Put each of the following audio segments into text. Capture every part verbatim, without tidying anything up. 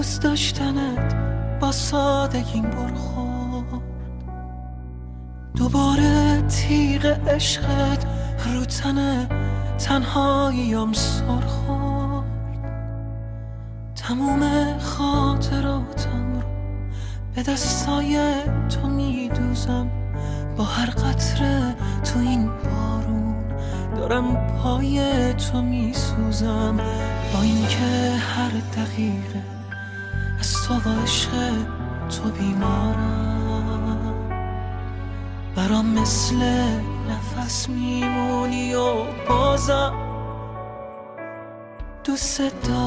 دوست داشتنت با سادگیم برخورد، دوباره تیغ عشقت رو تن تنهاییم سر خورد. تموم خاطراتم رو به دستای تو میدوزم، با هر قطره تو این بارون دارم پای تو میسوزم. با اینکه هر دقیقه از تو و عشق تو بیمارم، برام مثل نفس میمونی و بازم دوست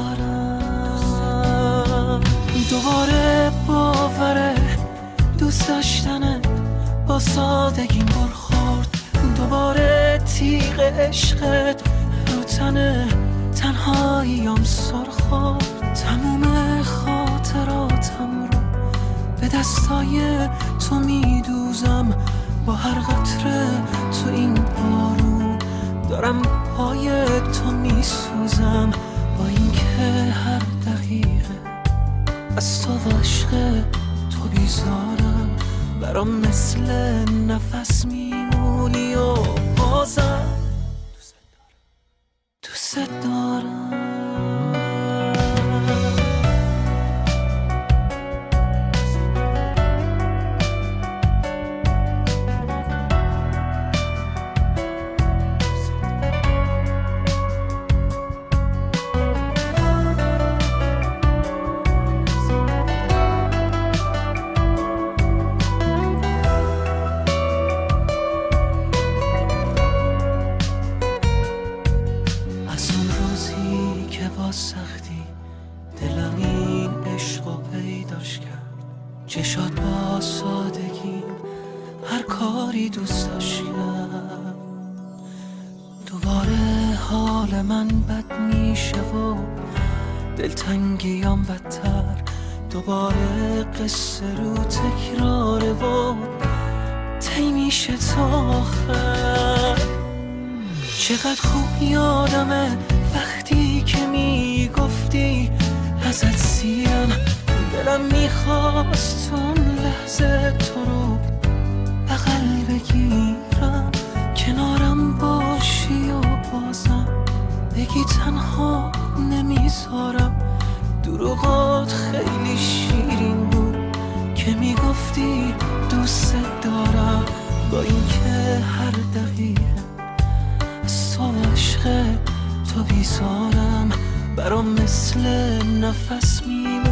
دارم. دوباره باوره دوست داشتنت با سادگیم برخورد، دوباره تیغ عشقت رو تن تنهاییم سر خورد. تموم خاطراتم رو به دستای تو میدوزم، با هر قطره تو این بارون دارم پای تو میسوزم. با اینکه هر دقیقه از تو و عشق تو بیزارم، برام مثل نفس میمونی و بازم دوست دارم. سختی دلم این عشقو پیداش کرد، چشات با سادگی هر کاری دوست داشت کرد. دوباره حال من بد میشه و دلتنگیام بدتر، دوباره قصه رو تکراره و طی میشه تا آخر. چقدر خوب یادمه وقتی که میگفتی ازت سیرم، دلم میخواست اون لحظه تو رو بغل بگیرم، کنارم باشی و بازم بگی تنها نمیذارم. دروغات خیلی شیرین بود که میگفتی دوست دارم، با اینکه هر دقیقه از تو و عشق تو بیزارم، برام مثل نفس میمونی